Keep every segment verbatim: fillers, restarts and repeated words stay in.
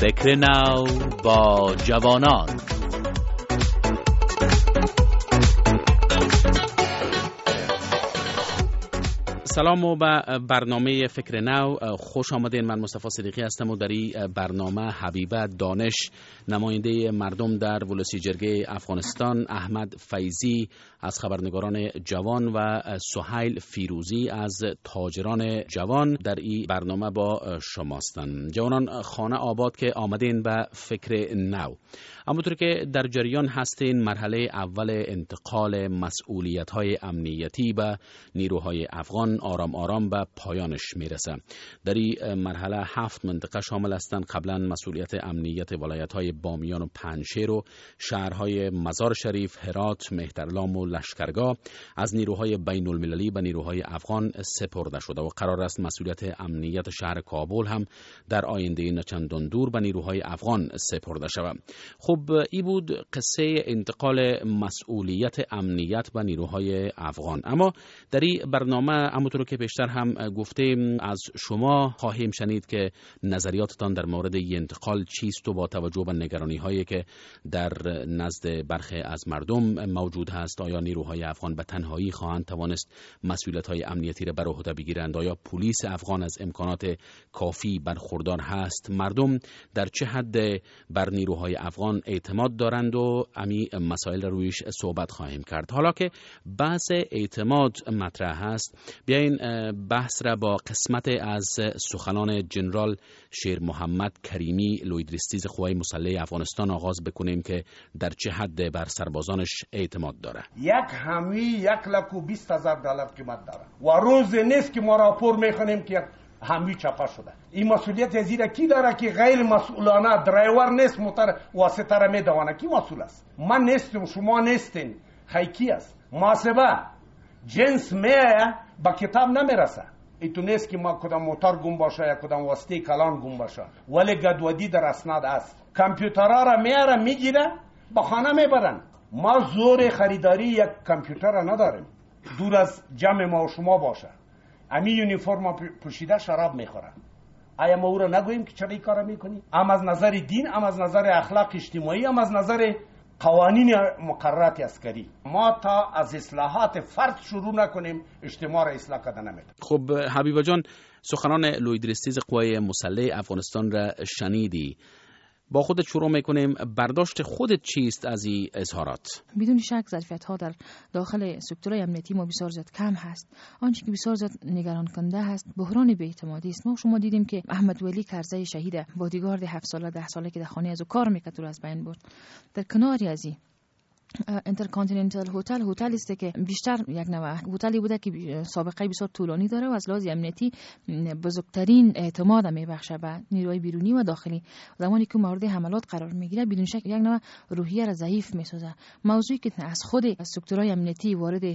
فکر نو با جوانان. سلام و به برنامه فکر نو خوش آمدین. من مصطفی صدیقی هستم و در این برنامه حبیبه دانش، نماینده مردم در ولسی جرگه افغانستان، احمد فیضی از خبرنگاران جوان و سهیل فیروزی از تاجران جوان در این برنامه با شماستن. جوانان خانه آباد که آمدین به فکر نو. همونطور که در جریان هستین، مرحله اول انتقال مسئولیت‌های امنیتی به نیروهای افغان آرام آرام به پایانش میرسه. در این مرحله هفت منطقه شامل هستند. قبلا مسئولیت امنیت ولایت‌های بامیان و پنجشیر و شهرهای مزار شریف، هرات، مهترلام و لشکرگاه از نیروهای بین المللی به نیروهای افغان سپرده شده و قرار است مسئولیت امنیت شهر کابل هم در آینده نچندان دور به نیروهای افغان سپرده شود. خب این بود قصه انتقال مسئولیت امنیت به نیروهای افغان. اما در این برنامه همونطور که پیشتر هم گفتیم از شما خواهیم شنید که نظریاتتان در مورد این انتقال چیست و با توجه به نگرانی هایی که در نزد برخی از مردم موجود هست، آیا نیروهای افغان به تنهایی خواهند توانست مسئولیت های امنیتی را بر عهده بگیرند؟ آیا پلیس افغان از امکانات کافی برخوردار هست؟ مردم در چه حد بر نیروهای افغان اعتماد دارند و امی مسائل رویش صحبت خواهیم کرد. حالا که بحث اعتماد مطرح هست، بیاین بحث را با قسمت از سخنان جنرال شیر محمد کریمی لویدریستیز قوای مسلح افغانستان آغاز بکنیم که در چه حد بر سربازانش اعتماد داره. یک همی یک لک و بیست هزار دلار قیمت داره و روز نیست که ما راپور میخونیم که همی چپا شده. این مسئولیت زیرا کی داره که غیر مسئولانه درایور نیست موتر واسطه را میدوانه؟ کی مسئول است؟ من نیستم، شما نیستین، خیکی است. محاسبه جنس میه با کتاب نمیرسه. ایتو نیست که ما کدام موتر گم باشه یا کدام واسطه کلان گم باشه، ولی گدودی در اسناد است. کامپیوترها را میاره میگیره با خانه میبرن. ما زور خریداری یک کامپیوتر را نداریم، دور از جمع ما و شما باشه. امی یونیفرم پوشیده شراب میخوره. آیا ما او را نگوییم که چرا این کار میکنی؟ هم از نظر دین، هم از نظر اخلاق اجتماعی، هم از نظر قوانین مقررات عسکری. ما تا از اصلاحات فرد شروع نکنیم اجتماع را اصلاح کرده نمیده. خب حبیبه جان، سخنان لویدریستیز قوای مسلح افغانستان را شنیدی. با خودت شروع میکنیم. برداشت خودت چیست از این اظهارات؟ بدون شک ظرفیت ها در داخل سکتورهای امنیتی ما بسیار زیاد کم هست. آنچه که بسیار زیاد نگران کننده هست بحران بی‌اعتمادی است. ما شما دیدیم که احمد ولی کرزی شهید بادیگارد هفت ساله ده ساله که در خانه از او کار میکرد رو از بین برد. در کناری از این انترکانتیننتال هتل هتلی است که بیشتر یک نوع هتلی بوده که سابقه بسیار طولانی داره و از لحاظ امنیتی بزرگترین اعتماد میبخشه به نیروهای بیرونی و داخلی. زمانی که مورد حملات قرار میگیره بدون شک یک نوع روحیه را ضعیف میسازه. موضوعی که از خود سکتورهای امنیتی وارد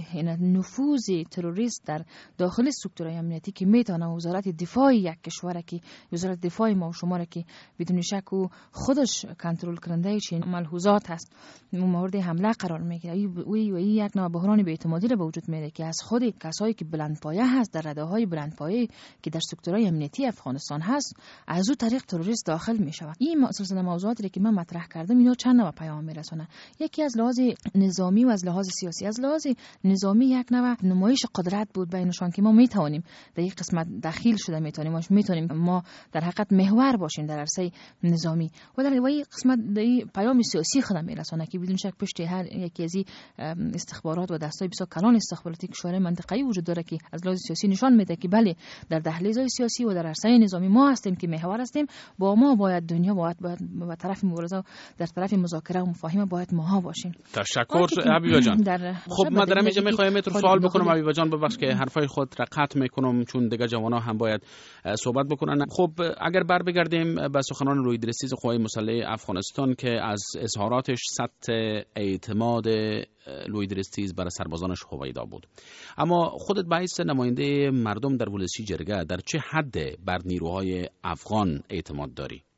نفوذ تروریست در داخل سکتورهای امنیتی که میتونه وزارت دفاع یک کشور که وزارت دفاع ما و شما را که بدون شک و خودش کنترل کننده چین ملحوظات هست مورد حمله قرار میگیره. وی وی یک نوع بحران بی‌اعتمادی را به وجود میاره که از خود کسایی که بلندپایه هست در رده‌های بلندپایه که در سکتورهای امنیتی افغانستان هست از او طریق تروریست داخل میشود. این سلسله موضوعاتی که من مطرح کردم اینا چند نوع پیام میرسونه. یکی از لحاظ نظامی و از لحاظ سیاسی. از لحاظ نظامی یک نوع نمایش قدرت بود بینشان که ما میتوانیم در این قسمت دخیل شده میتونیم ما میتونیم ما در حقیقت محور باشیم در عرصه نظامی و در این قسمت در پیام سیاسی خودم میرسونه که بدون شک پشت هر یکی از استخبارات و دستای بسیار کلان استخباراتی کشورهای منطقه‌ای وجود داره که از لحاظ سیاسی نشان میده که بله در دهلیزهای سیاسی و در عرصه نظامی ما هستیم که محور هستیم. با ما باید دنیا باید به طرف مبارزه و در طرف مذاکره و مفاهمه باید ماها باشیم. تشکر حبیبه جان. خب من در اینجا میخوایم اتون سوال بکنم حبیبه جان، ببخش که حرفای خود را قطع میکنم چون دیگه جوانا هم باید صحبت بکنن. خب اگر بر بگردیم به سخنان لویدریستیز قوای مسلح افغانستان که از اظهاراتش سطح اعتماد لویدریستیز برای سربازانش هویدا بود، اما خودت به حیث نماینده مردم در ولسی جرگه در چه حد بر نیروهای افغان اعتماد داری؟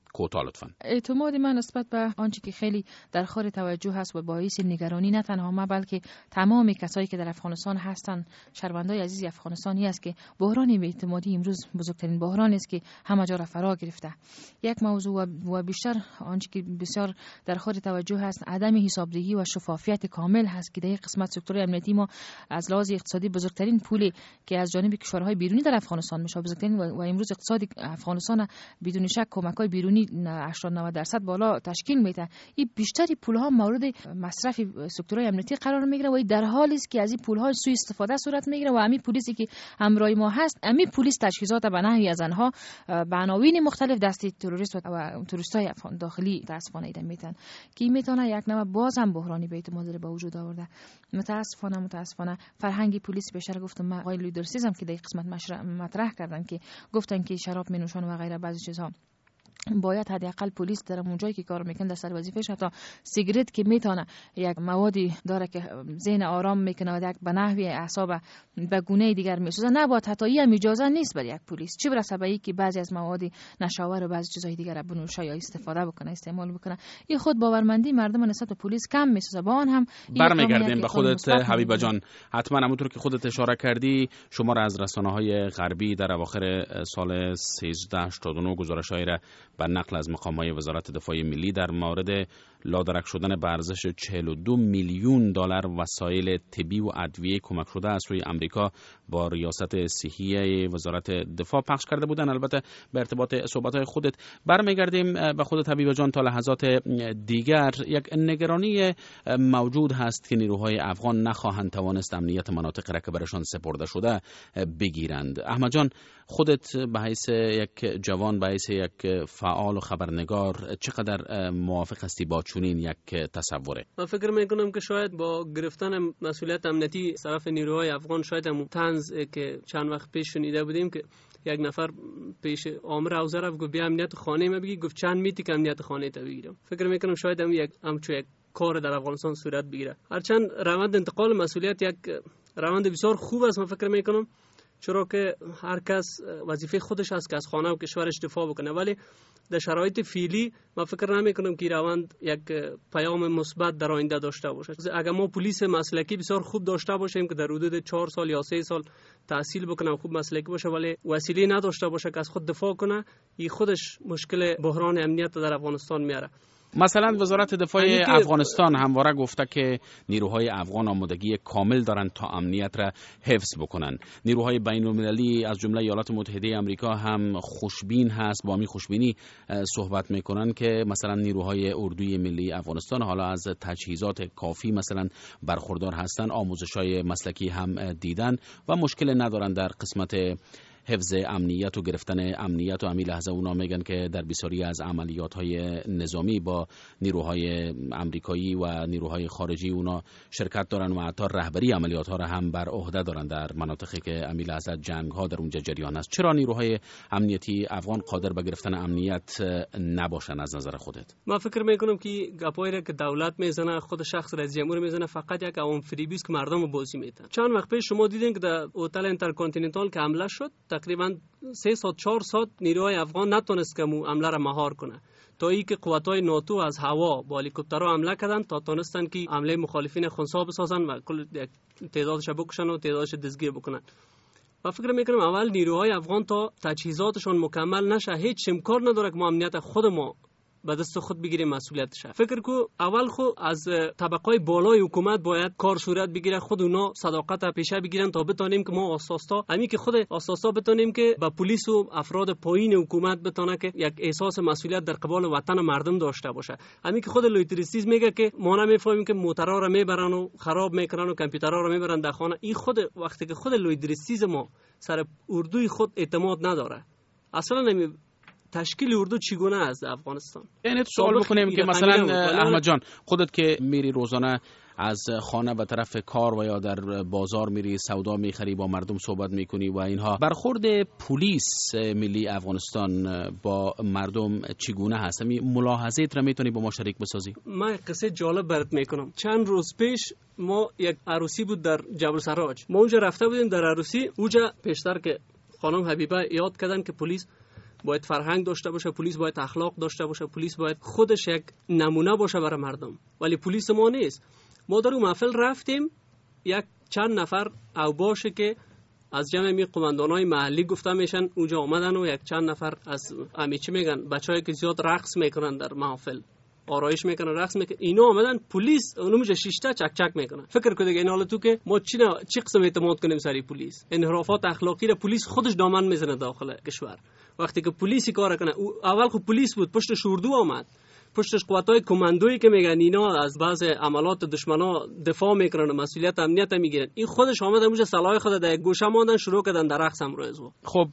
کوتاه لطفا. اعتماد من نسبت به آنچه که خیلی در خور توجه هست و باعث نگرانی نه تنها ما بلکه تمام کسایی که در افغانستان هستند، شهروندای عزیز افغانستانی است که بحران بی‌اعتمادی امروز بزرگترین بحران است که همه جا را فرا گرفته. یک موضوع و بیشتر آنچه که بسیار در خور توجه هست عدم حسابدهی و شفافیت کامل هست که در این قسمت سکتور امنیتی ما از لحاظ اقتصادی بزرگترین پولی که از جانب کشورهای بیرونی در افغانستان میشه بزرگترین و امروز اقتصاد افغانستان بدون شک کمک‌های بیرونی هشتاد نود درصد بالا تشکیل میده. این بیشتری پول‌ها مورد مصرف سکتورهای امنیتی قرار میگیره و این در حالی است که از این پول‌ها سوء استفاده صورت میگیره و همین پلیسی که همراه ما هست، همین پلیس تجهیزات به نحوی از آنها به عناوین مختلف دستی تروریست و توریستای افغان داخلی متاسفانه ایده میتن که میتونه یک نوع باز هم بحرانی بی‌اعتمادی به وجود آورده. متاسفانه متاسفانه فرهنگ پلیس بیشتر گفتم من آقای لیدرسیزم که در قسمت مطرح کردن که گفتن که شراب مینوشن و غیره بعضی چیزها، باید حداقل پلیس در اون جایی که کار میکنه در سر وظیفه‌اش حتی سیگرت که میتونه یک موادی داره که ذهن آرام میکنه و یک به نحوی اعصاب به گونه دیگر میسازه، نباید حتی این اجازه نیست برای یک پلیس، چه برسه به اینکه بعضی از مواد نشاور و بعضی چیزهای دیگر بنوشه یا استفاده بکنه استعمال بکنه. این خود باورمندی مردم نسبت به پلیس کم میسازه. با آن هم برمیگردیم به خودت حبیبه جان. حتما همونطور که خودت اشاره کردی شما را از رسانه‌های غربی در اواخر سال سیزده هشتاد و نه گزارش‌هایی را به نقل از مقام‌های وزارت دفاع ملی در مورد لادرک شدن به ارزش چهل و دو میلیون دلار وسایل طبی و ادویه کمک شده از سوی آمریکا با ریاست صحی وزارت دفاع پخش کرده بودن. البته به ارتباط صحبت‌های خودت برمیگردیم به خودت حبیبه جان. تا لحظات دیگر یک نگرانی موجود هست که نیروهای افغان نخواهند توانست امنیت مناطق را که برشان سپرده شده بگیرند. احمد جان، خودت به حیث یک جوان، به حیث یک فعال و خبرنگار چقدر موافق هستی با چنین یک تصوره؟ من فکر میکنم که شاید با گرفتن مسئولیت امنیتی طرف نیروهای افغان شاید هم طنز که چند وقت پیش شنیده بودیم که یک نفر پیش آمر اوزه رفت گفت بیا امنیت خانه ما بگی، گفت چند میتی که امنیت خانه تا بگیرم. فکر میکنم شاید هم یک همچو یک کار در افغانستان صورت بگیره. هرچند روند انتقال مسئولیت یک روند بسیار خوب است، من فکر میکنم، چرا که هر کس وظیفه خودش هست که از خانه و کشورش دفاع بکنه، ولی در شرایط فعلی من فکر نمی کنم که روند یک پیام مثبت در آینده داشته باشه. اگر ما پلیس مسلکی بسیار خوب داشته باشیم که در حدود چهار سال یا سه سال تحصیل بکنه و خوب مسلکی باشه ولی وسیله نداشته باشه که از خود دفاع کنه، این خودش مشکل بحران امنیت در افغانستان میاره. مثلا وزارت دفاع افغانستان همواره گفته که نیروهای افغان آمادگی کامل دارند تا امنیت را حفظ بکنن. نیروهای بین المللی از جمله ایالات متحده آمریکا هم خوشبین هست، با می خوشبینی صحبت میکنن که مثلا نیروهای اردوی ملی افغانستان حالا از تجهیزات کافی مثلا برخوردار هستند، آموزش‌های مسلکی هم دیدن و مشکل ندارن در قسمت حفظ امنیت و گرفتن امنیت. و همین لحظه اونا میگن که در بسیاری از عملیات‌های نظامی با نیروهای آمریکایی و نیروهای خارجی اونا شرکت دارن و حتی رهبری عملیات‌ها را هم بر عهده دارن در مناطقی که همین لحظه جنگ‌ها در اونجا جریان است. چرا نیروهای امنیتی افغان قادر به گرفتن امنیت نباشن از نظر خودت؟ من فکر میکنم که گپایی را که دولت میزنه، خود شخص رئیس جمهور میزنه، فقط یک عوام فریبی است که مردم رو بازی میدن. چند وقت پیش شما دیدین که در هتل اینترکانتیننتال که حمله شد، تقریبا سه ساعت چهار ساعت نیروهای افغان نتونست که حمله را مهار کنه، تا ای که قوت‌های ناتو از هوا با هلیکوپترها حمله کردن تا تونستن که حمله مخالفین خنثی بسازن و کل تعدادش بکشن و تعدادش دستگیر بکنن. و فکر میکنم اول نیروهای افغان تا تجهیزاتشون مکمل نشه هیچ امکان نداره که ما امنیت خود ما به دست خود بگیریم مسئولیتش. فکر کو اول خو از طبقات بالای حکومت باید کار صورت بگیره، خود اونا صداقت پیشه بگیرن تا بتونیم که ما اساسا همین که خود اساسا بتونیم که با پلیس و افراد پایین حکومت بتونه که یک احساس مسئولیت در قبال وطن مردم داشته باشه. همین که خود لویتریستیز میگه که ما نمیفهمیم که موترها رو میبرن و خراب میکنن و کامپیوترها رو میبرن در خانه. این خود وقتی که خود لویتریستیز ما سر اردوی خود اعتماد نداره، اصلا نمی تشکیل اردو چگونه است در افغانستان؟ یعنی تو سوال بکنیم که مثلا احمد جان خودت که میری روزانه از خانه به طرف کار و یا در بازار میری سودا میخری، با مردم صحبت میکنی و اینها، برخورد پلیس ملی افغانستان با مردم چگونه هست؟ می ملاحظات را میتونی با ما شریک بسازی؟ من قصه جالب برات میکنم. چند روز پیش ما یک عروسی بود در جبل سراج، ما اونجا رفته بودیم در عروسی. اونجا پیشتر که خانم حبیبه یاد کردن که پلیس باید فرهنگ داشته باشه، پلیس باید اخلاق داشته باشه، پلیس باید خودش یک نمونه باشه برای مردم. ولی پلیس ما نیست. ما در اون محفل رفتیم، یک چند نفر او باشه که از جمع می قماندانای محلی گفته میشن اونجا آمدن و یک چند نفر از امی چی میگن بچه‌ای که زیاد رقص میکنن در محفل، آرایش میکنن، رقص میکنن، اینا آمدن پلیس اونموجه شیشته چک چک میکنن. فکر کنید این حالا تو که ما چی چی قسم اعتماد کنیم سری پلیس؟ انحرافات اخلاقی را پلیس خودش دامن میزنه داخل کشور. وقتی که پلیسی کار کنه، اول خب پلیس بود، پشتش اردو آمد، پشتش قوتای کماندویی که میگن اینا از بعض عملات دشمنا دفاع میکنن و مسئولیت امنیت میگیرن، این خودش آمد اونجا سلاح خود در گوشه ماندن شروع کردن در رقص امروز. خب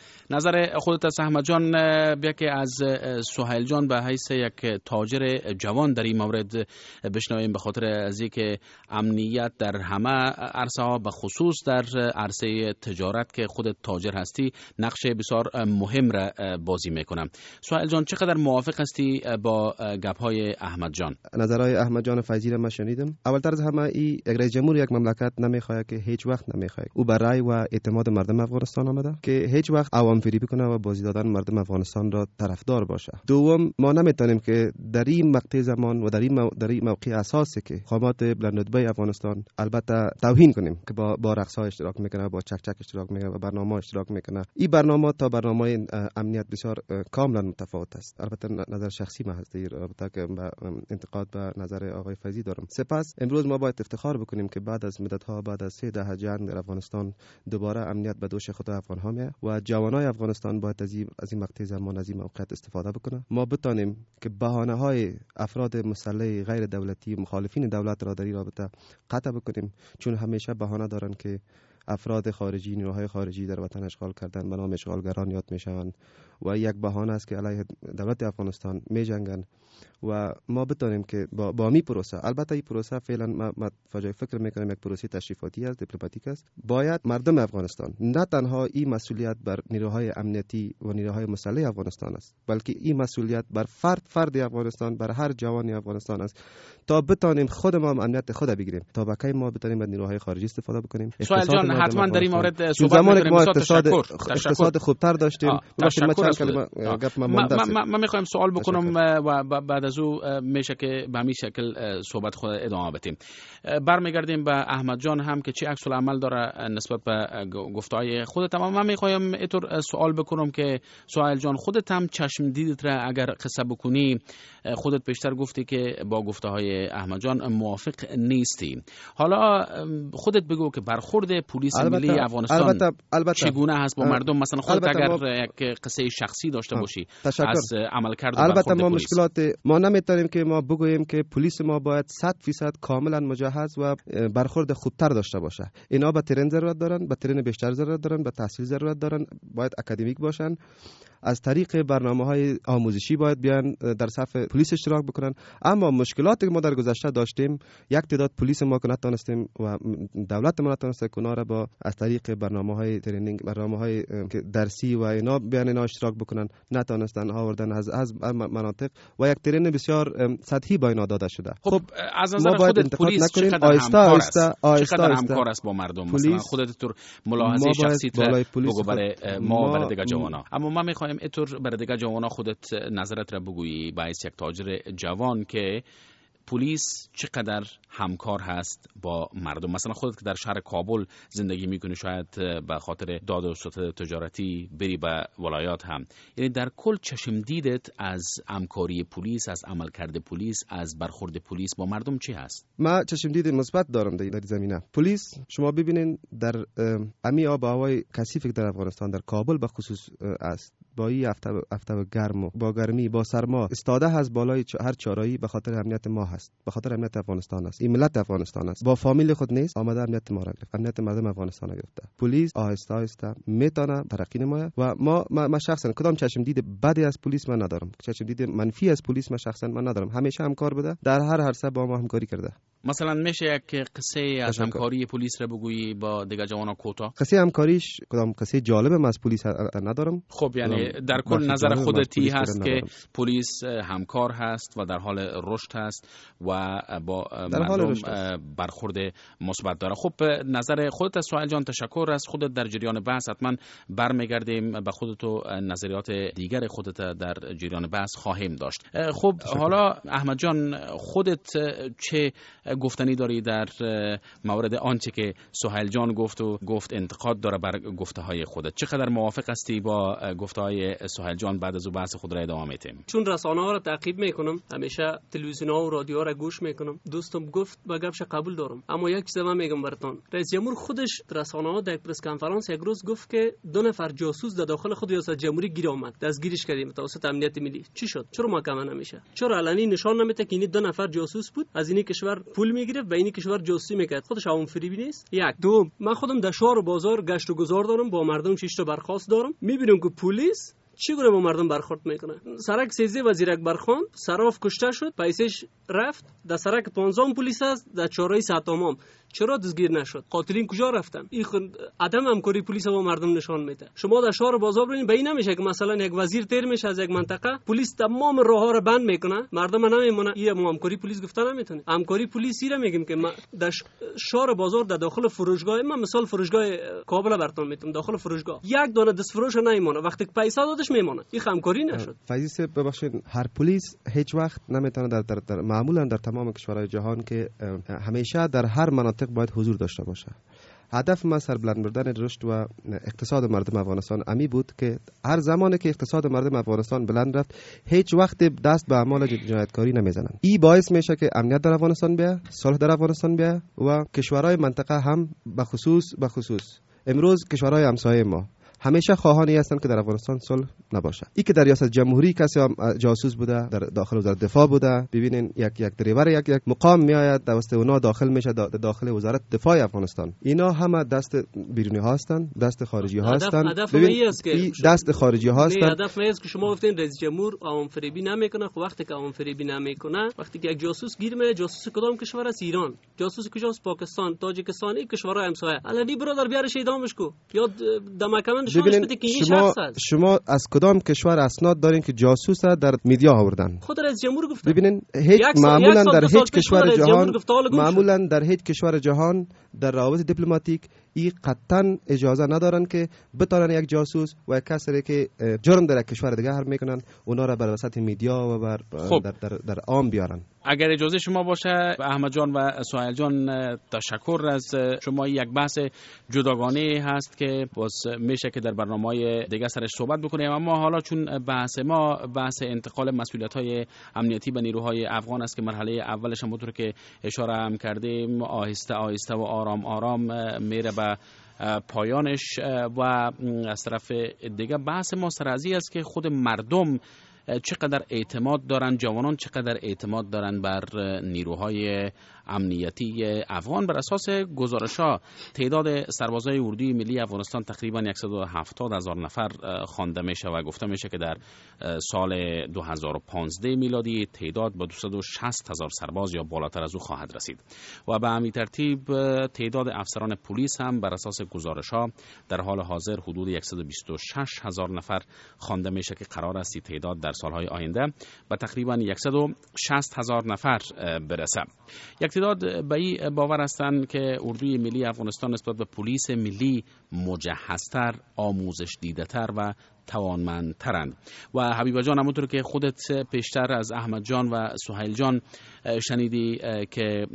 نظر خودت از احمد جان، بیا که از سهیل جان به حیث یک تاجر جوان در این مورد بشنویم، به خاطر از اینکه امنیت در همه عرصه ها به خصوص در عرصه تجارت که خودت تاجر هستی نقش بسیار مهم را بازی میکنه. سهیل جان چقدر موافق هستی با گپ‌های احمد جان؟ نظرهای احمد جان فیضی را من شنیدم. اولتر از همه ای یک رئیس جمهور یک مملکت نمیخواد که هیچ وقت نمیخواد او بر رأی و اعتماد مردم افغانستان آمده که هیچ وقت عوام فریبی کنه و بازی دادن مردم افغانستان را طرفدار باشه. دوم، ما نمیتونیم که در این مقطع زمان و در این مو... در این موقع اساسی که خامات بلندرتبه افغانستان البته توهین کنیم که با با رقص‌ها اشتراک میکنه، با چک چک اشتراک میکنه و برنامه اشتراک میکنه. این برنامه تا برنامه امنیت بسیار کاملا متفاوت است. البته نظر شخصی ما هست رابطه که انتقاد به نظر آقای فیضی دارم. سپس امروز ما باید افتخار بکنیم که بعد از مدت‌ها، بعد از سه دهه جنگ در افغانستان دوباره امنیت به دوش خود افغان‌ها میاد و جوانای افغانستان باید از این از این مقطع زمان، از این موقعیت استفاده بکنه. ما بتانیم که بهانه‌های افراد مسلح غیر دولتی مخالفین دولت را در این رابطه قطع بکنیم، چون همیشه بهانه دارن که افراد خارجی، نیروهای خارجی در وطن اشغال کردن به نام اشغالگران یاد میشوند و یک بهانه است که علیه دولت افغانستان میجنگن و ما بتونیم که با با می پروسه، البته این پروسه فعلا ما, ما فجای فکر میکنیم یک پروسه تشریفاتی است، دیپلماتیک است، باید مردم افغانستان، نه تنها این مسئولیت بر نیروهای امنیتی و نیروهای مسلح افغانستان است، بلکه این مسئولیت بر فرد فرد افغانستان، بر هر جوانی افغانستان است، تا بتونیم خود ما امنیت خود بگیریم، تا بقیه ما بتونیم از نیروهای خارجی استفاده بکنیم. سوال جان حتما در این مورد صحبت زمانی که می‌کنیم. ما اقتصاد اقتصاد خوبتر داشتیم، من میخوایم سوال بکنم و بعد از او میشه که به همین شکل صحبت خود ادامه بدیم. برمیگردیم به احمد جان هم که چه عکس العمل داره نسبت به گفتهای خودت. اما من میخوایم اینطور سوال بکنم که سهیل جان، خودت هم چشم دیدت را اگر قصه بکنی، خودت بیشتر گفتی که با گفتهای احمد جان موافق نیستی. حالا خودت بگو که برخورد پلیس ملی افغانستان البته البته چگونه هست با مردم؟ مثلا خودت اگر ما... یک قصه شخصی داشته باشی تشکر. از عملکرد و البته ما پلیس. مشکلات ما نمیتونیم که ما بگوییم که پلیس ما باید صد فیصد کاملا مجهز و برخورد خوبتر داشته باشه. اینا به ترین ضرورت دارن، به ترین بیشتر ضرورت دارن، به تحصیل ضرورت دارن، باید اکادمیک باشن، از طریق برنامه‌های آموزشی باید بیان در صف پلیس اشتراک بکنن. اما مشکلاتی که ما در گذشته داشتیم، یک تعداد پلیس ما که نتونستیم و دولت ما نتونسته کنار را با از طریق برنامه‌های ترینینگ، برنامه‌های درسی و اینا بیان اینا اشتراک بکنن، نتونستن آوردن از از مناطق و یک ترین بسیار سطحی با اینا داده شده. خب از نظر خودت پلیس چقدر آیسته آیسته آیسته همکار است با مردم؟ مثلا خودت تو ملاحظه شخصی بگو برای ما برای دیگه جوانا. اما ما می‌خوایم اینطور برای دیگه جوانا خودت نظرت را بگویی باعث یک تاجر جوان که پلیس چقدر همکار هست با مردم. مثلا خودت که در شهر کابل زندگی میکنی، شاید به خاطر داد و ستد تجارتی بری به ولایات هم، یعنی در کل چشم دیدت از همکاری پلیس، از عملکرد پلیس، از برخورد پلیس با مردم چی هست؟ ما چشم دید مثبت دارم در زمینه پلیس. شما ببینین در امی آب و هوای کثیفی که در افغانستان در کابل به خصوص است، با این هفته هفته گرم و با گرمی با سرما استاده هست بالای هر چارایی به خاطر امنیت ما هست، به خاطر امنیت افغانستان است، این ملت افغانستان است، با فامیل خود نیست، آمده امنیت ما را گرفت، امنیت مردم افغانستان را گرفته. پلیس آهسته آهسته میتونه ترقی نماید و ما ما, ما شخصا کدام چشم دید بدی از پلیس من ندارم، چشم دید منفی از پلیس من شخصا من ندارم. همیشه همکار بوده، در هر عرصه با ما همکاری کرده. مثلا میشه یک قصه از همکاری پلیس را بگویی با دیگر جوانان کوتاه؟ قصه همکاریش کدام قصه جالبم از پلیس ندارم. خب یعنی در کل نظر خودتی هست که پلیس همکار هست و در حال رشد هست و با مردم برخورد مثبت داره. خب نظر خودت از سهیل جان تشکر. از خودت در جریان بحث حتما برمیگردیم به خودت و نظریات دیگر خودت در جریان بحث خواهیم داشت. خب تشکر. حالا احمد جان خودت چه گفتنی داری در مورد آنچه که سهیل جان گفت و گفت انتقاد داره بر گفته های خودت؟ چقدر موافق هستی با گفته های سهیل جان؟ بعد از بحث خود را ادامه میدیم. چون رسانه ها را تعقیب میکنم، همیشه تلویزیون ها و رادیو ها را گوش میکنم، دوستم گفت با گپش قبول دارم. اما یک چیز من میگم براتون، رئیس جمهور خودش رسانه ها در پرس کنفرانس یک روز گفت که دو نفر جاسوس در داخل خود ریاست جمهوری گیر آمد، دستگیرش کردیم توسط امنیت ملی. چی شد؟ چرا محکمه نمیشه؟ چرا علنی نشان نمیده که این دو نفر جاسوس بود، از این کشور پول میگرفت و این کشور جاسوسی میکرد؟ خودش عوام فریبی نیست؟ یک. دو، من خودم در شهر و بازار گشت و گذار دارم، با مردم شش تا برخاست دارم، میبینم که پلیس چگونه با مردم برخورد میکنه. سرک سیزده وزیرک برخوان، صراف کشته شد، پیسش رفت، در سرک پانزده پلیس است، در چهارراه ساتامام چرا دستگیر نشد؟ قاتلین کجا رفتن؟ این خود عدم همکاری پلیس با مردم نشان میده. شما در شهر بازار ببینید، به این نمیشه که مثلا یک وزیر تیر میشه از یک منطقه، پلیس تمام راهها رو بند میکنه، مردم نمیمونه. این همکاری پلیس گفته نمیتونه. همکاری پلیس را میگیم که در شهر بازار در داخل فروشگاه، من مثال فروشگاه کابل براتون میتونم، داخل فروشگاه یک دانه دست فروش نمیمونه، وقتی پیسه دادش میمونه. این همکاری نشد. فیضی صاحب ببخشید، هر پلیس هیچ وقت نمیتونه در, در, در معمولا در تمام کشورهای جهان که همیشه در هر مناطق باید حضور داشته باشه. هدف ما سربلند بردن رشد و اقتصاد مردم افغانستان امی بود که هر زمانی که اقتصاد مردم افغانستان بلند رفت، هیچ وقت دست به اعمال جنایتکاری نمیزنن. این باعث میشه که امنیت در افغانستان بیاد، صلح در افغانستان بیاد و کشورهای منطقه هم به خصوص به خصوص امروز کشورهای همسایه ما همیشه خواهانی هستند که در افغانستان صلح نباشه. این که در ریاست جمهوری کسی هم جاسوس بوده، در داخل وزارت دفاع بوده، ببینین یک یک دریور یک یک مقام میآید توسط اونا داخل میشه داخل وزارت دفاع افغانستان. اینا همه دست بیرونی ها هستند، دست خارجی ها هستند. ببین دست خارجی ها هستند. هدف ما است که شما گفتین رئیس جمهور عوام فریبی نمیکنه. خب وقتی که عوام فریبی نمیکنه، وقتی که یک جاسوس گیر میاد، جاسوس کدام کشور است؟ ایران. جاسوس کجاست؟ پاکستان، تاجیکستان، این کشورهای همسایه. الان برادر بیارش اعدامش کو یا دمکمن شما شما از کدام کشور اسناد دارین که جاسوس در میدیا آوردن؟ خود رئیس جمهور گفته. ببینین هیچ معمولا در هیچ کشور جهان معمولا در هیچ کشور جهان در روابط دیپلماتیک ای قطعا اجازه ندارن که بتونن یک جاسوس و یک کسی که جرم در یک کشور دیگه هر میکنن اونا را بر وسط میدیا و بر خب. در, در, در عام بیارن. اگر اجازه شما باشه احمد جان و سهیل جان، تشکر از شما. یک بحث جداگانه هست که باز میشه که در برنامه‌های دیگه سرش صحبت بکنیم، اما حالا چون بحث ما بحث انتقال مسئولیت‌های امنیتی به نیروهای افغان است که مرحله اولش همونطور که اشاره هم کردیم آهسته آهسته و آرام آرام میره به پایانش، و از طرف دیگه بحث ما سرازی است که خود مردم چقدر اعتماد دارن، جوانان چقدر اعتماد دارن بر نیروهای امنیتی افغان. بر اساس گزارش‌ها تعداد سربازای اردوی ملی افغانستان تقریبا صد و هفتاد هزار نفر خوانده میشه و گفته میشه که در سال دو هزار و پانزده میلادی تعداد به دویست و شصت هزار سرباز یا بالاتر از او خواهد رسید و به همین ترتیب تعداد افسران پلیس هم بر اساس گزارش‌ها در حال حاضر حدود صد و بیست و شش هزار نفر خوانده میشه که قرار است تعداد در سالهای آینده به تقریبا صد و شصت هزار نفر برسه. یک تعداد به این باور هستند که اردوی ملی افغانستان نسبت به پلیس ملی مجهزتر، آموزش دیده‌تر و توانمندترند. و حبیبه جان، همونطور که خودت پیشتر از احمد جان و سهیل جان شنیدی که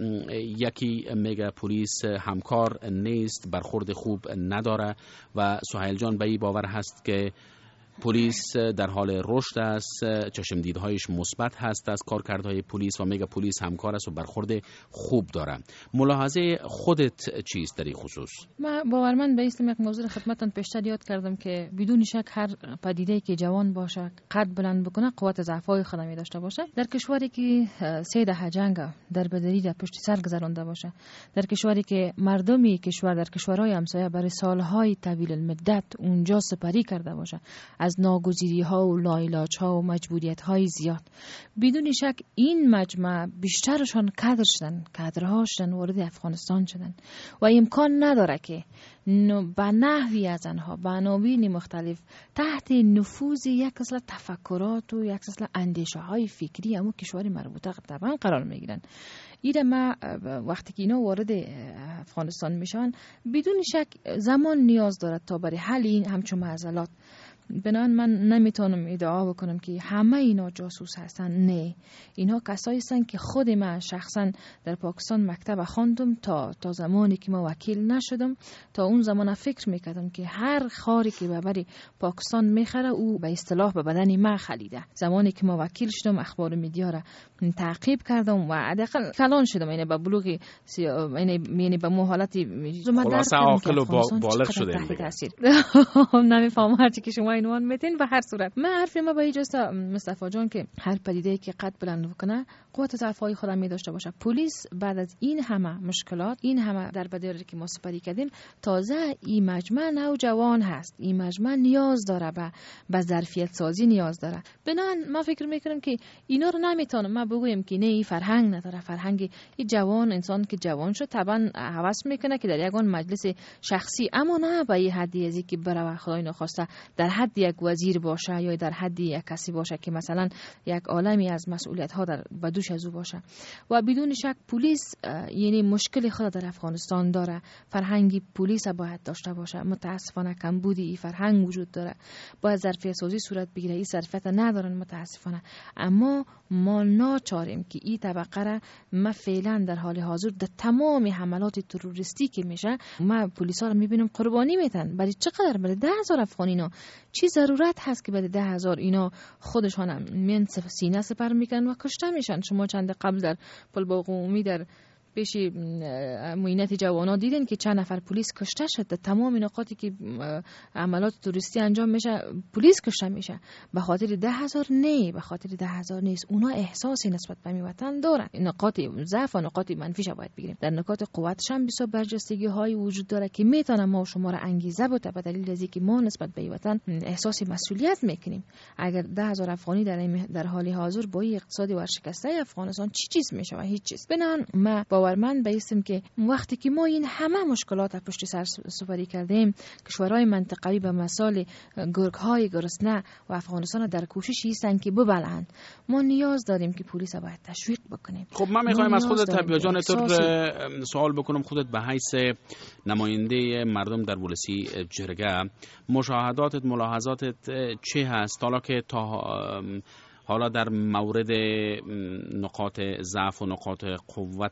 یکی میگه پلیس همکار نیست، برخورد خوب نداره، و سهیل جان به این باور هست که پلیس در حال رشد است، چشم دیدهایش مثبت هست از کارکردهای پلیس و میگه پلیس همکار است و برخورد خوب داره. ملاحظه خودت چیست در این خصوص؟ من باورمند به اسم یک موضوع خدمتتون پیشتر یاد کردم که بدون شک هر پدیده‌ای که جوان باشه، قد بلند بکنه، قوت ضعف‌های خودمی داشته باشه. در کشوری که سه دهه جنگ در بدری در پشت سر گذرانده باشه، در کشوری که مردمی کشور در کشورهای همسایه برای سالهای طویل المدت اونجا سپری کرده باشه، از ناگزیری ها و لاعلاج ها و مجبوریت های زیاد. بدون شک این مجمع بیشترشان کادر شدن، کادرها شدن، وارد افغانستان شدن و امکان نداره که به نحوی از آنها به عناوین مختلف تحت نفوذ یک اصل تفکرات و یک اصل اندیشه های فکری همون کشور مربوطه طبعا قرار میگیرن. ایره ما وقتی که اینا وارد افغانستان میشن بدون شک زمان نیاز دارد تا برای حل این همچون معضلات. بنابراین من نمیتونم ادعا بکنم که همه اینا جاسوس هستن. نه، اینا کسایی هستن که خود من شخصا در پاکستان مکتب خواندم تا تا زمانی که ما وکیل نشدم. تا اون زمان فکر میکردم که هر خاری که ببری پاکستان میخره او به اصطلاح به بدن ما خلیده. زمانی که ما وکیل شدم اخبار میدیا را تعقیب کردم و حداقل کلان شدم، یعنی به بلوغ یعنی به مهالتی خلاصه عاقل و بالغ شده. نمیفهمم هرچی که شما عنوان میتین. به هر صورت من حرف ما به ایجاست مصطفی جان که هر پدیده‌ای که قد بلند بکنه قوت دفاعی خودم می داشته باشه. پلیس بعد از این همه مشکلات، این همه در بدری که ما سپری کردیم، تازه این مجمع نوجوان هست. این مجمع نیاز داره به به ظرفیت سازی نیاز داره. بنابراین ما فکر میکنم که اینا رو نمیتونم ما بگویم که نه این فرهنگ نداره. فرهنگ این جوان انسان که جوان شد طبعا هوس میکنه که در یگان مجلس شخصی، اما نه به این حدی ازی که برای خدای نخواسته در حد یک وزیر باشه یا در حد یک کسی باشه که مثلا یک عالمی از مسئولیت ها در بدوش از او باشه. و بدون شک پلیس یعنی مشکل خود در افغانستان داره. فرهنگی پلیس باید داشته باشه. متاسفانه کمبودی این فرهنگ وجود داره. باید ظرفیت سازی صورت بگیره. این ظرفیت ندارن متاسفانه. اما ما ناچاریم که این طبقه را ما فعلا در حال حاضر در تمام حملات تروریستی که میشه ما پلیسا رو میبینیم قربانی میتن. برای چقدر؟ برای ده هزار افغان اینا چی ضرورت هست که برای ده هزار اینا خودشان هم من سینه سپر میکنن و کشته میشن. شما چند قبل در پل باغ عمومی در پیش معینت جوانا دیدن که چند نفر پلیس کشته شد. در تمام نقاطی که عملات توریستی انجام میشه پلیس کشته میشه. به خاطر ده هزار نه، به خاطر ده هزار نیست. اونا احساسی نسبت به میوطن دارن. نقاط ضعف و نقاط منفیش باید بگیریم. در نقاط قوتش هم بسیار برجستگی های وجود داره که میتونه ما و شما را انگیزه بده به دلیل از اینکه ما نسبت به وطن احساس مسئولیت میکنیم. اگر ده هزار افغانی در در حال حاضر با اقتصادی ورشکسته افغانستان چی چیز میشه و هیچ چیز. بنان ما باورمند به اسم که وقتی که ما این همه مشکلات پشت سر سپری کردیم، کشورهای منطقه‌ای به مثال گرگ‌های گرسنه و افغانستان در کوششی هستند که ببلند. ما نیاز داریم که پلیس باید تشویق بکنیم. خب من میخوایم از خودت طبیعا جان تو سوال بکنم. خودت به حیث نماینده مردم در ولسی جرگه مشاهداتت ملاحظاتت چه هست حالا که تا حالا در مورد نقاط ضعف و نقاط قوت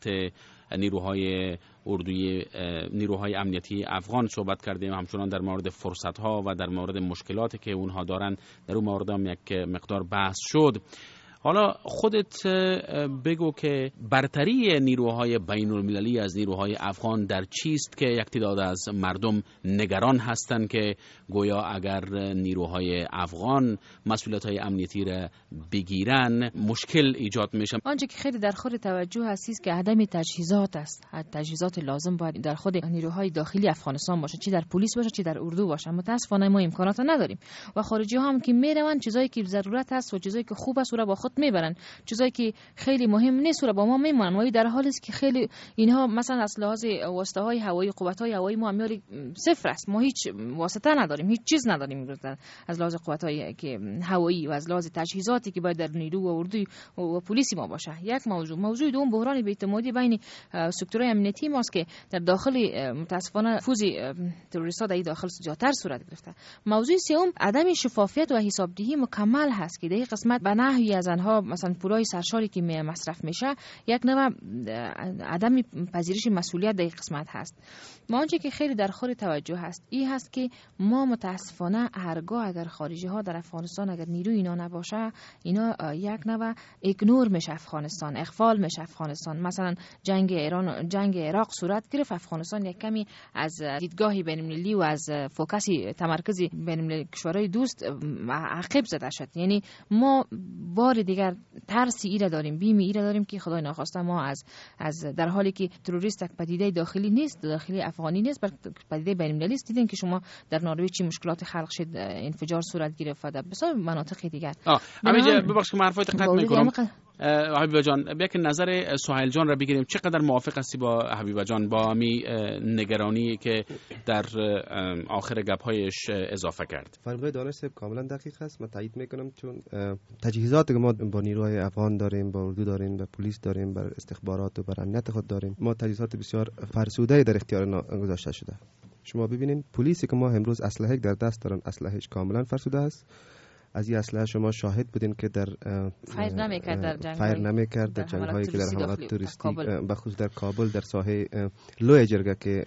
نیروهای اردوی نیروهای امنیتی افغان صحبت کردیم، همچنان در مورد فرصت‌ها و در مورد مشکلاتی که اونها دارن در اون مورد هم یک مقدار بحث شد. حالا خودت بگو که برتری نیروهای بین المللی از نیروهای افغان در چیست که یک تعداد از مردم نگران هستند که گویا اگر نیروهای افغان مسئولیت‌های امنیتی را بگیرن مشکل ایجاد میشه. آنچه که خیلی در خود توجه هست که عدم تجهیزات است. تجهیزات لازم باید در خود نیروهای داخلی افغانستان باشه، چی در پلیس باشه چی در اردو باشه. متاسفانه ما امکانات نداریم و خارجی ها هم که میروند چیزایی که ضرورت است و چیزایی که خوب است رو با خود میبرن، چیزایی که خیلی مهم نیست رو با ما میمونن. و در حالی است که خیلی اینها مثلا از لحاظ واسطه های هوایی قوت های هوایی ما معیار صفر است. ما هیچ واسطه نداریم، هیچ چیز نداریم از لحاظ قوت های که هوایی و از لحاظ تجهیزاتی که باید در نیرو و اردو و پلیسی ما باشه. یک موضوع موضوع دوم بحران بی‌اعتمادی بین سکتورهای امنیتی ماست که در داخل متاسفانه نفوذ تروریست‌ها در داخل زیاتر صورت گرفته. موضوع سوم عدم شفافیت و حسابدهی مکمل هست که در این قسمت به نحوی از آنها مثلا پولای سرشاری که مصرف میشه یک نوع عدم پذیرش مسئولیت در این قسمت هست. ما آنچه که خیلی در خور توجه هست این هست که ما متاسفانه هرگاه اگر خارجی ها در افغانستان اگر نیروی اینا نباشه اینا یک نوع ایگنور میشه افغانستان، اغفال میشه افغانستان. مثلا جنگ ایران جنگ عراق صورت گرفت، افغانستان یک کمی از دیدگاهی بین المللی و از فوکسی تمرکزی بین المللی کشورهای دوست عقب زده شد. یعنی ما بار دیگر ترسی ایره داریم، بیمی ایره داریم که خدای ناخواسته ما از از در حالی که تروریست یک پدیده داخلی نیست، داخلی افغانی نیست، بلکه پدیده بین‌المللی است. دیدین که شما در نروژ چی مشکلات خلق شد، انفجار صورت گرفت و در بسیار مناطق دیگر. آ همینجا ببخشید که حرفات قطع می‌کنم. حبیبه جان، یک نظر سهیل جان را بگیریم. چقدر موافق هستی با حبیبه جان با می نگرانی که در آخر گپ‌هایش اضافه کرد؟ فرمای دانش صاحب کاملا دقیق است. من تایید میکنم، چون تجهیزاتی که ما با نیروهای افغان داریم، با اردو داریم، با پلیس داریم، بر استخبارات و بر امنیت خود داریم، ما تجهیزات بسیار فرسوده در اختیار گذاشته شده. شما ببینید پلیسی که ما امروز اسلحه در دست دارن، اسلحه‌اش کاملا فرسوده است. از این اسلحه شما شاهد بودین که در فایر نمیکرد در جنگ فایر نمیکرد در جنگ هایی که در حملات توریستی بخصوص در کابل در ساحه لوی جرگه که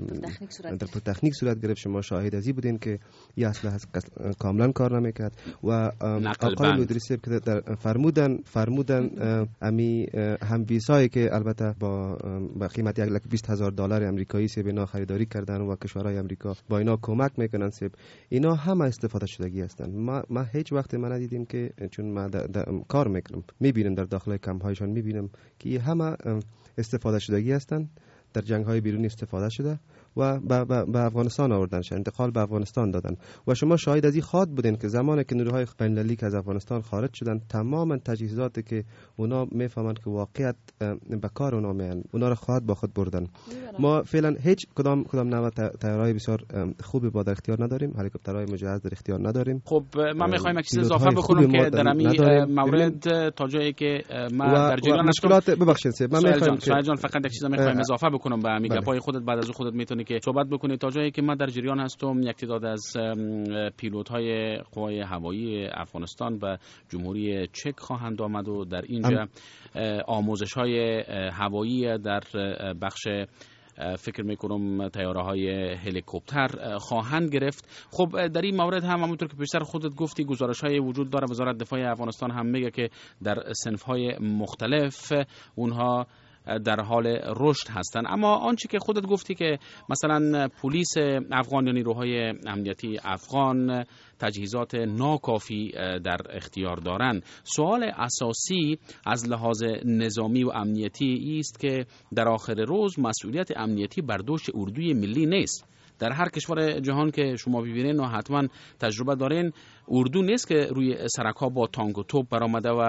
در تکنیک صورت گرفت، شما شاهد از این بودین که این اسلحه کاملا کار نمیکرد. و آقای مدرسی که در فرمودن فرمودن امی هم ویزایی که البته با با قیمت یک لک بیست هزار دلار آمریکایی سه بنا خریداری کردن و کشورهای آمریکا با اینا کمک میکنن، سب اینا همه استفاده شدگی هستند. ما ما هیچ وقت من ندیدیم که، چون من دا دا کار میکنم میبینم در داخل کمپ هایشان میبینم که همه استفاده شدگی هستند، در جنگ های بیرونی استفاده شده و به افغانستان آوردن شد، انتقال به افغانستان دادن. و شما شاهد از این خواد بودین که زمانی که نیروهای بین‌المللی که از افغانستان خارج شدن، تماما تجهیزاتی که اونا میفهمند که واقعیت به کار اونا میان، اونا رو خواد با خود بردن. ما فعلا هیچ کدام کدام نوع طیارهای بسیار خوبی با در اختیار نداریم، هلیکوپترهای مجهز در اختیار نداریم. خب من میخوایم یک چیز اضافه بکنم که در همین مورد تا جایی که من در جریان مشکلات ببخشید من میخوایم که جان فقط یک چیز میخوایم اضافه بکنم به همین گپای خودت، بعد از خودت میتونی که صحبت بکنید. تا جایی که من در جریان هستم، یک تعداد از پیلوت‌های قوای هوایی افغانستان به جمهوری چک خواهند آمد و در اینجا آموزش‌های هوایی در بخش فکر میکنم طیاره‌های هلیکوپتر خواهند گرفت. خب در این مورد هم همونطور که پیشتر خودت گفتی گزارش‌های وجود داره. وزارت دفاع افغانستان هم میگه که در صنف‌های مختلف اونها در حال رشد هستند. اما آنچه که خودت گفتی که مثلا پلیس افغان یا نیروهای امنیتی افغان تجهیزات ناکافی در اختیار دارند، سوال اساسی از لحاظ نظامی و امنیتی است که در آخر روز مسئولیت امنیتی بر دوش اردوی ملی نیست. در هر کشور جهان که شما ببینین و حتما تجربه دارین، اردو نیست که روی سرک‌ها با تانک و توپ برآمده و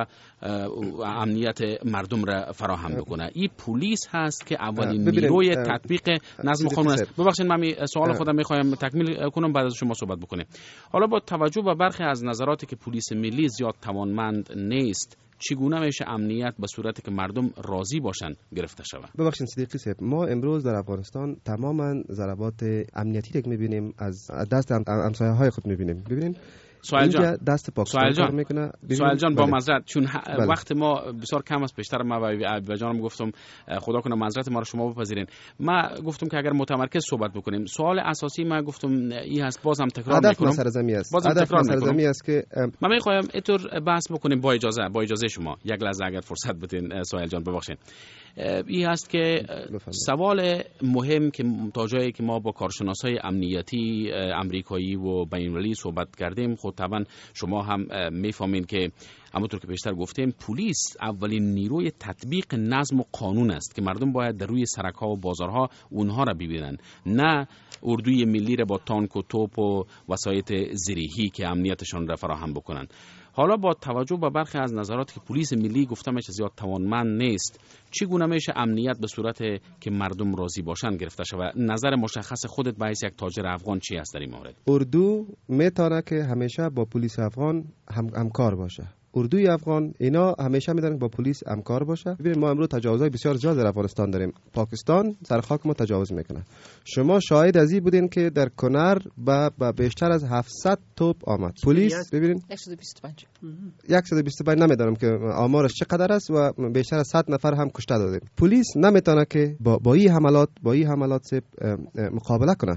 امنیت مردم را فراهم بکنه. این پلیس هست که اولین نیروی تطبیق نظم قانون است. ببخشید من سوال خودم میخوایم تکمیل کنم، بعد از شما صحبت بکنیم. حالا با توجه به برخی از نظراتی که پلیس ملی زیاد توانمند نیست، چگونه میشه امنیت به صورتی که مردم راضی باشن گرفته شود؟ ببخشید صدیقی صاحب، ما امروز در افغانستان تماما ضربات امنیتی که میبینیم از دست همسایه های خود میبینیم. ببینید سوال جان دست پاکستان کار میکنه. سوال جان با معذرت، چون بله. وقت ما بسیار کم است، بیشتر ما و جانم گفتم خدا کنه معذرت ما رو شما بپذیرین. ما گفتم که اگر متمرکز صحبت بکنیم، سوال اساسی ما گفتم این هست، بازم تکرار میکنم، هدف سرزمی است. بازم تکرار سرزمی است که من میخوایم اینطور بحث بکنیم با اجازه با اجازه شما. یک لحظه اگر فرصت بدین سوال جان ببخشید. این هست که سوال مهم که تا جایی که ما با کارشناسای امنیتی امریکایی و بین‌المللی صحبت کردیم، خود طبعا شما هم میفهمین که همونطور که بیشتر گفتیم پلیس اولین نیروی تطبیق نظم و قانون است که مردم باید در روی سرک‌ها و بازارها اونها را ببینن، نه اردوی ملی را با تانک و توپ و وسایط زرهی که امنیتشان را فراهم بکنن. حالا با توجه به برخی از نظرات که پلیس ملی گفتم میشه زیاد توانمند نیست، چگونه میشه امنیت به صورت که مردم راضی باشن گرفته شود؟ نظر مشخص خودت به حیث یک تاجر افغان چی است در این مورد؟ اردو میتونه که همیشه با پلیس افغان هم همکار باشه. اردوی افغان اینا همیشه میدونن با پلیس همکار باشه. ببینید ما امروز تجاوزهای بسیار زیاد در افغانستان داریم. پاکستان سر خاک ما تجاوز میکنه. شما شاهد از این بودین که در کنر با, با بیشتر از هفتصد توپ آمد. پلیس ببینید صد و بیست و پنج صد و بیست و پنج نمیدونم که آمارش چقدر است و بیشتر از صد نفر هم کشته دادیم. پلیس نمیتونه که با با این حملات با این حملات مقابله کنه.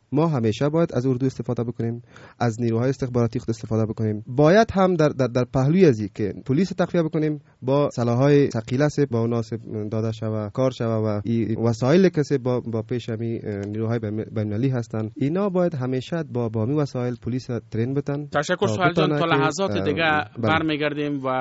ما همیشه باید از اردو استفاده بکنیم، از نیروهای استخباراتی خود استفاده بکنیم. باید هم در در, در پهلوی ازی که پلیس تقویه بکنیم با سلاح‌های ثقیله سه با مناسب داده شوه کار شوه و وسایل کسی با با پیش می نیروهای بین‌المللی هستند. اینا باید همیشه با با می وسایل پلیس ترین بتن. تشکر سهیل جان. تا لحظات دیگه برمیگردیم و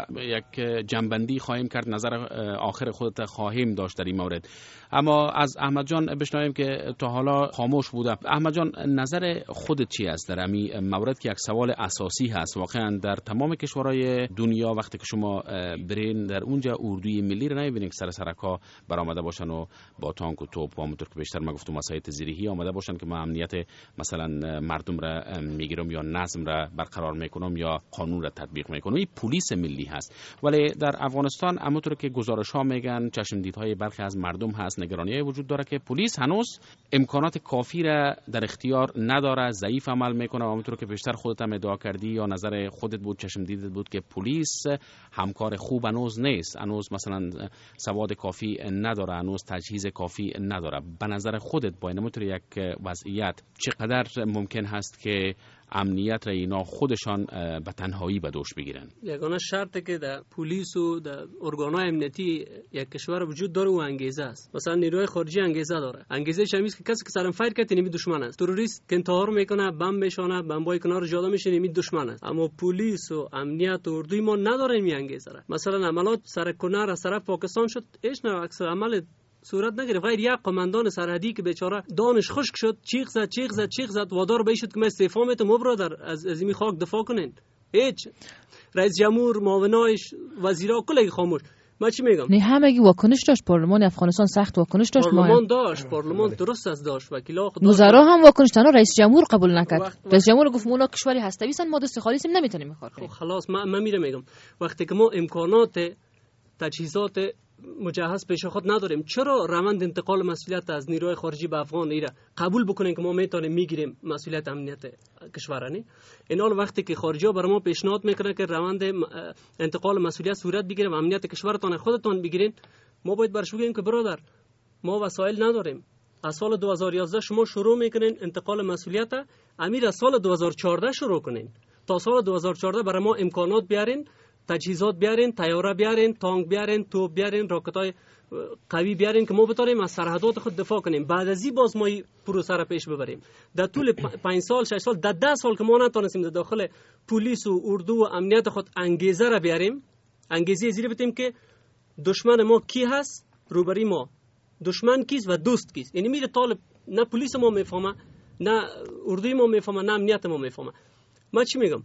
یک جنبندی خواهیم کرد، نظر آخر خودت خواهیم داشت در این مورد. اما از احمد جان بشنویم که تا حالا خاموش بوده. احمد جان، نظر خودت چی است در این مورد که یک سوال اساسی هست؟ واقعا در تمام کشورهای دنیا وقتی که شما برین در اونجا اردوی ملی رو نمیبینید که سر سرکا برآمده باشن و با تانک و توپ و همونطور که بیشتر ما گفتم مسائل زیرهی آمده باشن که ما امنیت مثلا مردم را میگیرم یا نظم را برقرار میکنم یا قانون را تطبیق میکنم. این پلیس ملی هست. ولی در افغانستان همونطور که گزارش ها میگن چشمدیدهای برخی از مردم هست، نگرانی وجود داره که پلیس هنوز امکانات کافی را در اختیار نداره، ضعیف عمل میکنه. همونطور که بیشتر خودت هم ادعا کردی یا نظر خودت بود، چشم دیدت بود که پلیس همکار خوب هنوز نیست، هنوز مثلا سواد کافی نداره، هنوز تجهیز کافی نداره. به نظر خودت با این متر یک وضعیت چقدر ممکن هست که امنیت را اینا خودشان به تنهایی به دوش بگیرن؟ یگانه شرطه که در پلیس و در ارگان‌های امنیتی یک کشور وجود داره و انگیزه است. مثلا نیروی خارجی انگیزه داره. انگیزه‌ش همین که کسی که سرم فایر کنه نمی دشمن است. تروریست که انتحار میکنه، بم میشانه، بمبای کنار جاده میشه، نمی دشمن است. اما پلیس و امنیت و اردوی ما نداره این انگیزه را. مثلا عملات سر کنر از طرف پاکستان شد، هیچ نوع عکس عمل صورت نگرفت غیر یک قماندان سرحدی که بیچاره دانش خشک شد، چیغ زد چیغ زد چیغ زد وادار به شد که من استعفا میدم برادر از از این خاک دفاع کنین. هیچ رئیس جمهور، معاونایش، وزیرا کلی خاموش. ما چی میگم؟ نه همگی واکنش داشت. پارلمان افغانستان سخت واکنش داشت. پارلمان داشت، پارلمان درست از داشت، وکیلا خود وزرا هم واکنش تنها رئیس جمهور قبول نکرد. وقت رئیس جمهور گفت مولا کشوری هستوی سن ما دست خالی سیم نمیتونیم کار کنیم. خلاص من من میرم میگم وقتی که ما امکانات تجهیزات مجهز پیش خود نداریم، چرا روند انتقال مسئولیت از نیروی خارجی به افغان ایرا قبول بکنیم که ما میتونیم میگیریم مسئولیت امنیت کشورانی؟ این حال وقتی که خارجی‌ها برای ما پیشنهاد میکنه که روند انتقال مسئولیت صورت بگیره و امنیت کشورتان خودتان بگیرین، ما باید برش بگیم که برادر ما وسایل نداریم. از سال دو هزار و یازده شما شروع میکنین انتقال مسئولیت، امیر از سال دو هزار و چهارده شروع کنین. تا سال دو هزار و چهارده برای ما امکانات بیارین، تجهیزات بیارین، طیاره بیارین، تانک بیارین، توپ بیارین، راکتای قوی بیارین که ما بتونیم از سرحدات خود دفاع کنیم. بعد از این باز ما این پروسه را پیش ببریم. در طول پنج سال، شش سال، در ده سال که ما نتونستیم در داخل پلیس و اردو و امنیت خود انگیزه را بیاریم، انگیزه زیر بتیم که دشمن ما کی هست، روبری ما دشمن کیست و دوست کیست. یعنی میره طالب نه پلیس ما میفهمه، نه اردوی ما میفهمه، نه امنیت ما میفهمه. ما چی میگم؟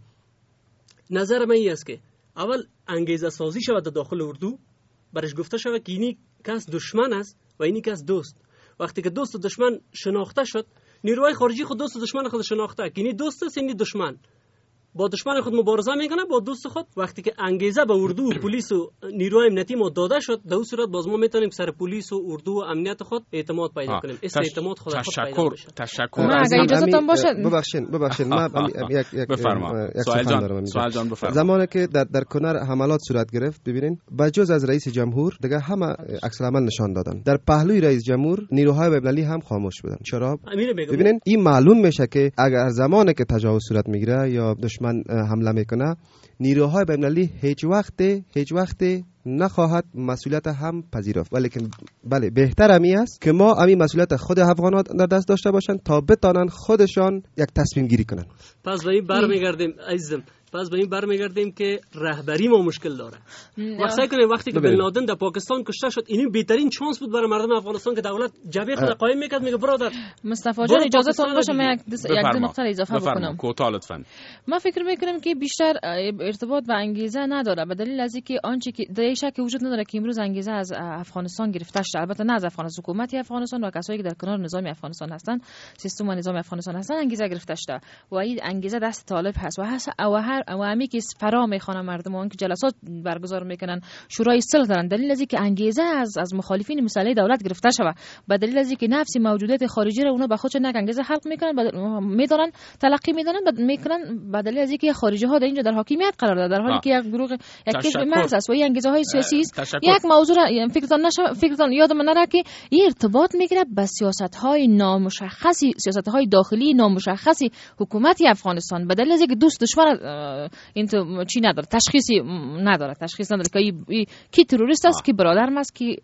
نظر من این است که اول انگیزه سازی شود در داخل اردو، برش گفته شود که اینی کس دشمن است و اینی کس دوست. وقتی که دوست و دشمن شناخته شد، نیروهای خارجی خود دوست و دشمن خود شناخته که اینی دوست است، اینی دشمن. با دشمن خود مبارزه میکنه، با دوست خود. وقتی که انگیزه به اردو و پلیس و نیروهای امنیتی ما داده شد، در اون صورت باز ما میتونیم سر پلیس و اردو و امنیت خود اعتماد پیدا کنیم. است تش... اعتماد خود تشکر. خود پیدا بشه. تشکر. اگر اجازهتون باشه ببخشید ببخشید من یک یک بفرما. سوال جان سوال جان بفرما. زمانی که در در کنر حملات صورت گرفت، ببینین بجز از رئیس جمهور دیگه همه عکس العمل نشان دادن. در پهلوی رئیس جمهور نیروهای بین‌المللی هم خاموش بودن. چرا؟ ببینین این معلوم میشه که اگر زمانی که تجاوز صورت میگیره یا دشمن حمله کنه، نیروهای بین‌المللی هیچ وقت هیچ وقت نخواهد مسئولیت هم پذیرفت. ولی که بله بهتر امی است که ما امی مسئولیت خود افغانان در دست داشته باشند تا بتانن خودشان یک تصمیم گیری کنن. پس به این برمیگردیم عزیزم، پس به این برمیگردیم که رهبری ما مشکل داره. وقتی کنیم وقتی که بن لادن در پاکستان کشته شد، این بهترین چانس بود برای مردم افغانستان که دولت جبهه خود قایم میکرد. میگه برادر مصطفی جان اجازهتون باشه من یک دو نقطه اضافه بکنم. کوتاه لطفاً. من فکر میکنم که بیشتر ارتباط و انگیزه نداره، به دلیل از اینکه آنچه که در شک وجود نداره که امروز انگیزه از افغانستان گرفته شده، البته نه از افغانستان، حکومت افغانستان و کسایی که در کنار نظام افغانستان هستن، سیستم و نظام افغانستان هستن، انگیزه گرفته شده و این انگیزه دست طالب هست و هست و هر و همی که فرا میخوانه مردمان که جلسات برگزار میکنن شورای صلح دارن، دلیل از اینکه انگیزه از از مخالفین مسئله دولت گرفته شوه، به دلیل از اینکه نفس موجودات خارجی را اونا به خودشون یک انگیزه خلق میکنن، میدونن تلقی میدونن میکنن، به دلیل از اینکه خارجی ها در اینجا در حاکمیت قرار دارن، در حالی که یک گروه یک کشف محض است و این انگیزه های سیاسی است. یک موضوع فکرتان نشه فکرتان یادم نره که این ارتباط میگیره به سیاست های نامشخصی، سیاست های داخلی نامشخصی حکومت افغانستان، به دلیل از اینکه دوست دشمن این تو چی نداره، تشخیصی نداره، تشخیص نداره که کی تروریست است، کی برادرم است، کی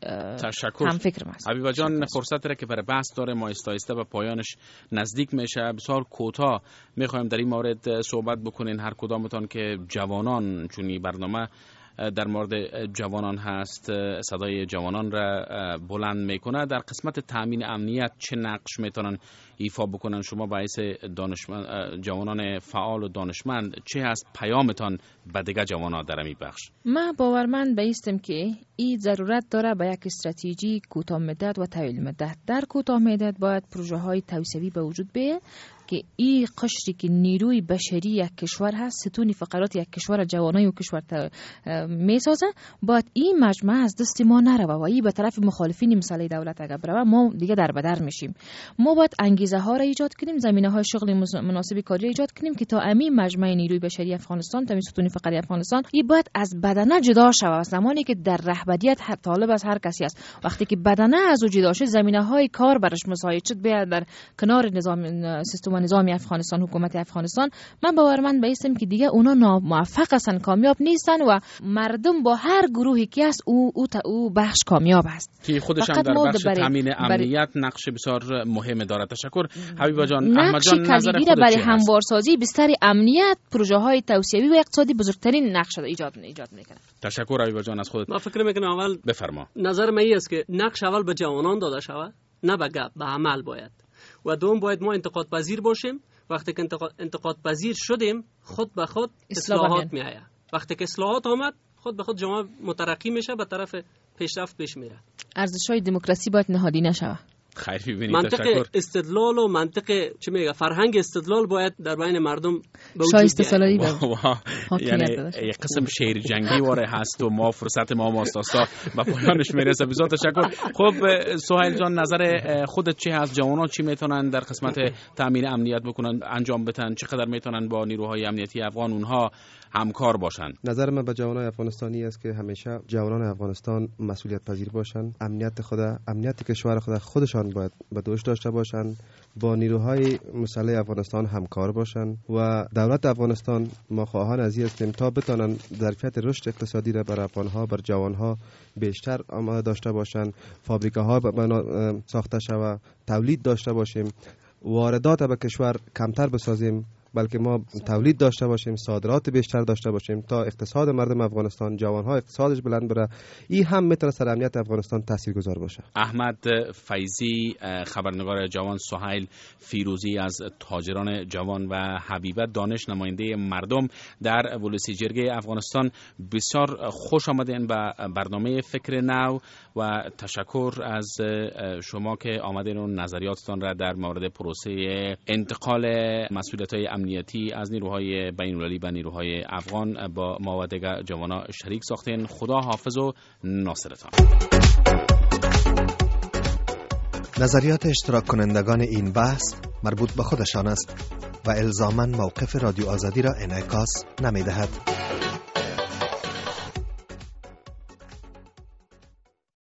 هم فکرم است. حبیبا جان فرصت را که برای بحث داره ما آهسته به پایانش نزدیک میشه، بسیار کوتاه میخوایم در این مورد صحبت بکنین هر کدامتان که جوانان، چون این برنامه در مورد جوانان هست، صدای جوانان را بلند میکنه، در قسمت تامین امنیت چه نقش میتونن ایفا بکنن؟ شما باعث دانشمند جوانان فعال و دانشمند چه هست پیامتان به دیگه جوانان در این بخش؟ من باورمند به ایستم که این ضرورت داره به یک استراتژی کوتاه مدت و طویل مدت. در کوتاه مدت باید پروژه های توسعوی به وجود بیاید که این قشری که نیروی بشری یک کشور هست، ستون فقرات یک کشور، جوانای و کشور میسازه، باید این مجموعه از دست ما نروه و این به طرف مخالفین مسئله دولت اگر بروه ما دیگه در بدر میشیم. ما باید انگیزه ها را ایجاد کنیم، زمینه های شغل مناسب کاری ایجاد کنیم که تا امین مجموعه نیروی بشری افغانستان، تا ستون فقری افغانستان، این باید از بدنه جدا شود. زمانی که در رهبریت هر طالب از هر کسی است، وقتی که بدنه از او جدا شد، زمینه های کار برش مساعد شد بیاد در کنار نظام سیستم نظام افغانستان، حکومت افغانستان، من باورمند به ایستم که دیگه اونا ناموفق هستن، کامیاب نیستن و مردم با هر گروهی که است او او تا او بخش کامیاب است. که خودش هم در بخش تامین امنیت نقش بسیار مهم داره. تشکر حبیبا جان. احمد جان نظر خودت برای هموارسازی بستر امنیت پروژه های توسعوی و اقتصادی بزرگترین نقش ایجاد ایجاد میکنه. تشکر حبیبا جان از خودت. من فکر میکنم اول بفرما. نظر من این است که نقش اول به جوانان داده شود، نه به گپ، به عمل باید. و دوم باید ما انتقاد پذیر باشیم. وقتی که انتقاد, انتقاد پذیر شدیم خود به خود اصلاحات می آید. وقتی که اصلاحات آمد خود به خود جامعه مترقی میشه، به طرف پیشرفت پیش میره. ارزش‌های دموکراسی باید نهادی نشه. خیر ببینید. منطق تشکر. استدلال و منطق چه میگه فرهنگ استدلال باید در بین مردم به وجود بیاید. یعنی یک قسم شعر جنگی واره هست و ما فرصت ما ماستاستا به پایانش میرسه. بسیار تشکر. خب سهیل جان نظر خودت چه هست؟ جوانان چی میتونن در قسمت تامین امنیت بکنن، انجام بدن؟ چقدر میتونن با نیروهای امنیتی افغان اونها همکار باشن؟ نظر من به جوانان افغانستانی است که همیشه جوانان افغانستان مسئولیت پذیر باشن، امنیت خود، امنیت کشور خود خودشان باید به دوش داشته باشن، با نیروهای مسلح افغانستان همکار باشن و دولت افغانستان ما خواهان از این هستیم تا بتانن ظرفیت رشد اقتصادی را بر افغانها، بر جوانها بیشتر آماده داشته باشن، فابریکاها ساخته شود، تولید داشته باشیم، واردات به کشور کمتر بسازیم، بلکه ما تولید داشته باشیم، صادرات بیشتر داشته باشیم تا اقتصاد مردم افغانستان، جوانها اقتصادش بلند بره. این هم میتونه سر امنیت افغانستان تاثیرگذار باشه. احمد فیضی خبرنگار جوان، سهیل فیروزی از تاجران جوان و حبیبه دانش نماینده مردم در ولسی جرگه افغانستان، بسیار خوش آمدین به برنامه فکر نو و تشکر از شما که آمدین و نظریاتتان را در مورد پروسه انتقال مسئولیت‌های امنیتی از نیروهای بین‌المللی به نیروهای افغان با ما و دیگر جوانا شریک ساختین. خدا حافظ و ناصرتان. نظریات اشتراک کنندگان این بحث مربوط به خودشان است و الزاماً موقف رادیو آزادی را انعکاس نمی‌دهد.